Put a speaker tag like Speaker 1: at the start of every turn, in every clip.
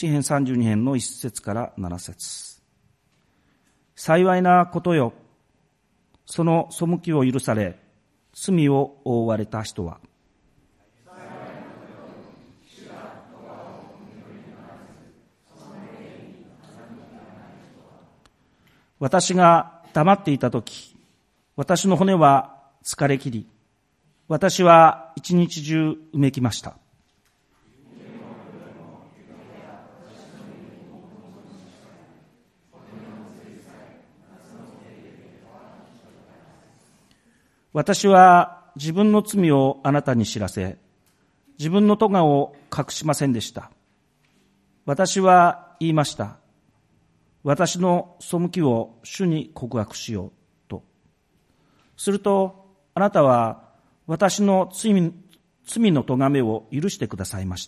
Speaker 1: 詩編32編の1節から7節。幸いなことよ、その背きを許され、罪を覆われた人は。私が黙っていたとき、私の骨は疲れ切り、私は一日中うめきました。私は自分の罪をあなたに知らせ、自分の咎を隠しませんでした。私は言いました。私の背きを主に告白しようと。するとあなたは私の罪の咎めを許してくださいました。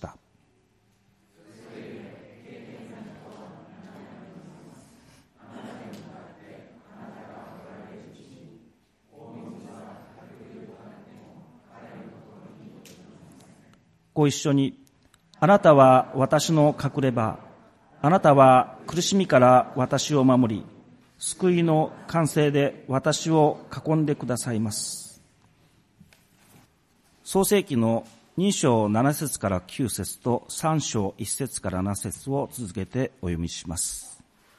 Speaker 1: ご一緒に。あなたは私の隠れ場。あなたは苦しみから私を守り、救いの完成で私を囲んでくださいます。創世記の2章7節から9節と3章1節から7節を続けてお読みします。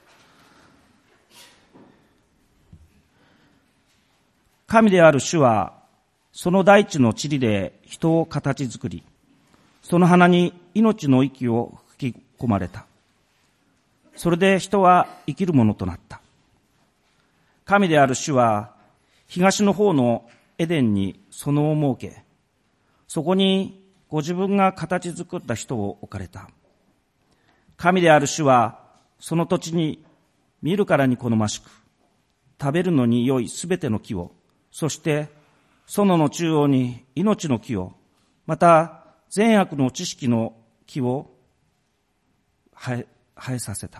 Speaker 1: 神である主は、その大地の塵で人を形作り、その鼻に命の息を吹き込まれた。それで人は生きるものとなった。神である主は、東の方のエデンに園を設け、そこにご自分が形作った人を置かれた。神である主は、その土地に見るからに好ましく、食べるのに良いすべての木を、そして園の中央に命の木を、また善悪の知識の木を生えさせた。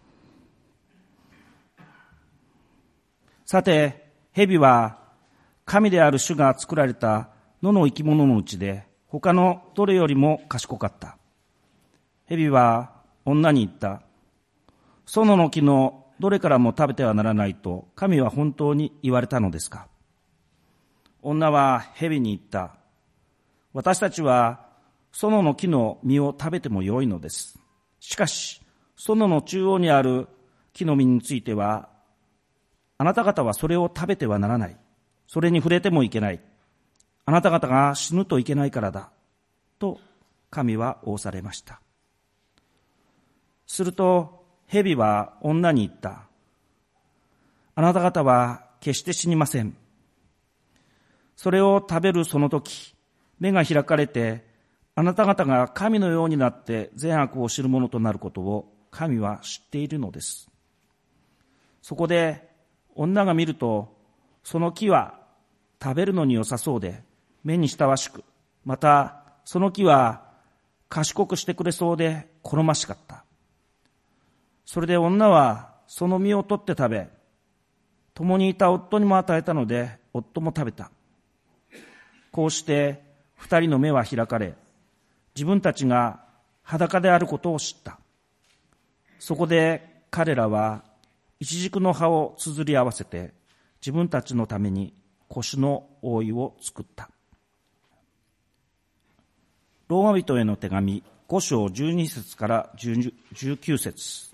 Speaker 1: さて、蛇は神である主が作られた野の生き物のうちで他のどれよりも賢かった。蛇は女に言った。園の木のどれからも食べてはならないと神は本当に言われたのですか。女は蛇に言った。私たちは園の木の実を食べてもよいのです。しかし、園の中央にある木の実については、あなた方はそれを食べてはならない。それに触れてもいけない。あなた方が死ぬといけないからだ。と神は仰されました。すると蛇は女に言った。あなた方は決して死にません。それを食べるその時、目が開かれて、あなた方が神のようになって善悪を知るものとなることを神は知っているのです。そこで女が見ると、その木は食べるのに良さそうで、目に親しく、またその木は賢くしてくれそうで好ましかった。それで女はその実を取って食べ、共にいた夫にも与えたので、夫も食べた。こうして二人の目は開かれ、自分たちが裸であることを知った。そこで彼らはイチジクの葉を綴り合わせて自分たちのために腰の覆いを作った。ローマ人への手紙5章12節から19節。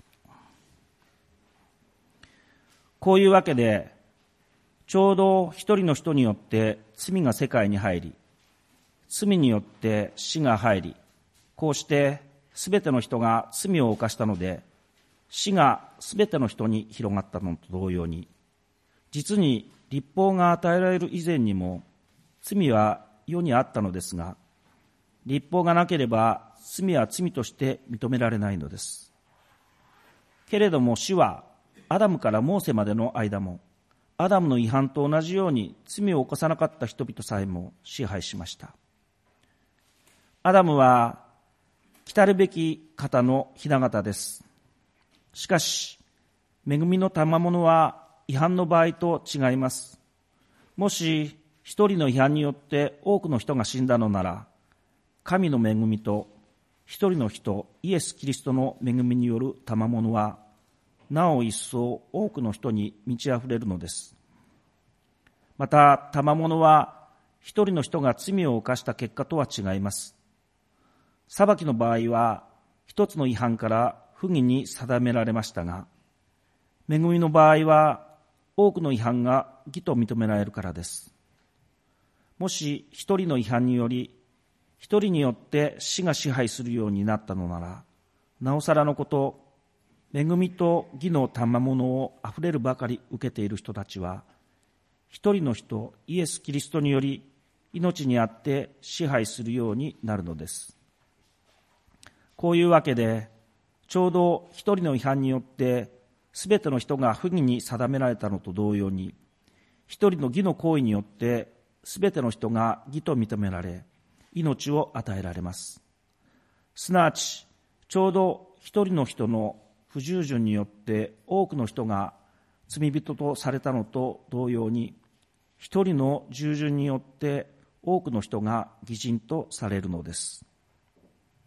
Speaker 1: こういうわけで、ちょうど一人の人によって罪が世界に入り、罪によって死が入り、こうしてすべての人が罪を犯したので、死がすべての人に広がったのと同様に、実に律法が与えられる以前にも罪は世にあったのですが、律法がなければ罪は罪として認められないのです。けれども死はアダムからモーセまでの間も、アダムの違反と同じように罪を犯さなかった人々さえも支配しました。アダムは来たるべき方の雛形です。しかし、恵みの賜物は違反の場合と違います。もし一人の違反によって多くの人が死んだのなら、神の恵みと一人の人、イエス・キリストの恵みによる賜物は、なお一層多くの人に満ち溢れるのです。また、賜物は一人の人が罪を犯した結果とは違います。裁きの場合は、一つの違反から不義に定められましたが、恵みの場合は、多くの違反が義と認められるからです。もし一人の違反により、一人によって死が支配するようになったのなら、なおさらのこと、恵みと義の賜物をあふれるばかり受けている人たちは、一人の人、イエス・キリストにより、命にあって支配するようになるのです。こういうわけで、ちょうど一人の違反によって、すべての人が不義に定められたのと同様に、一人の義の行為によって、すべての人が義と認められ、命を与えられます。すなわち、ちょうど一人の人の不従順によって多くの人が罪人とされたのと同様に、一人の従順によって多くの人が義人とされるのです。